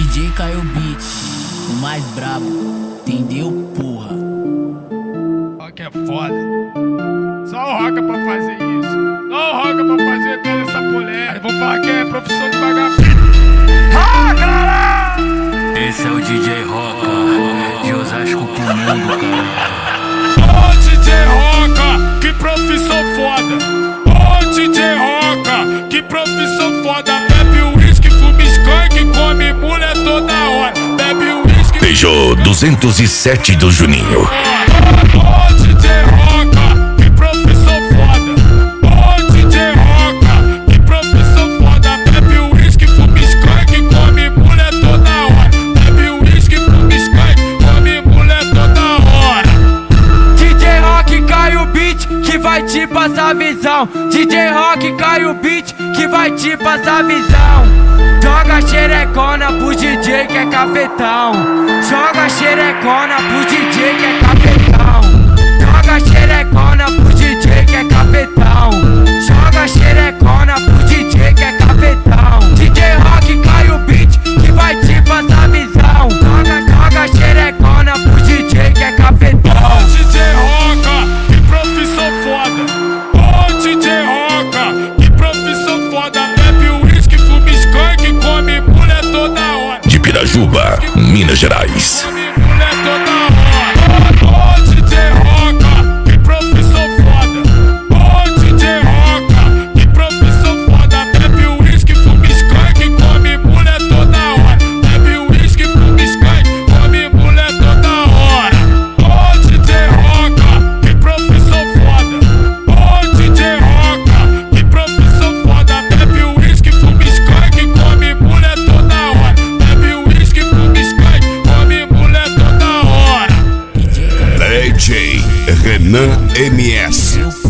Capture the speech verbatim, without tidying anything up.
D J Caio Beat, o mais brabo, entendeu, porra? Rock é foda. Só o Roca pra fazer isso. Só o Roca pra fazer toda essa polêmica. Aí vou falar que é profissão de vagabundo. Esse é o D J Roca, de Osasco pro mundo, cara. Ô D J Roca, que profissão foda. Ô D J Roca, que profissão foda. Bebe uísque, fuma skunk, come mulher toda hora. Bebe uísque. Beijou duzentos e sete do Juninho. Ô D J Roca, que profissão foda. Ô D J Roca, que profissão foda. Bebe uísque, fuma skunk, come mulher toda hora. Bebe uísque, fuma skunk, come mulher toda hora. D J Rock cai o beat que vai te passar visão. D J Rock cai o beat que vai te passar visão. Joga xerecona pro D J que é cafetão. Joga xerecona pro D J que é cafetão. Joga xerecona pro D J que é cafetão. Joga xerecona pro D J que é cafetão. D J Rock cai o beat que vai te passar visão. Joga, joga xerecona pro D J que é cafetão. Ô D J Roca, que profissão foda. Ô D J Roca, que profissão foda. Bebe uísque, fuma skunk, come mulher toda hora. De Pirajuba, Minas Gerais. Come mulher toda hora. Ô D J Roca, que profissão foda. Ô D J Roca, que profissão foda. Bebe uísque, fuma skunk, come mulher toda hora. Bebe uísque, fuma skunk, come mulher toda hora. Ô D J Roca, que profissão foda. Ô D J Roca, que profissão foda. Bebe uísque, fuma skunk, come mulher toda hora. Bebe uísque, fuma skunk, come mulher toda hora. D J Renan M S.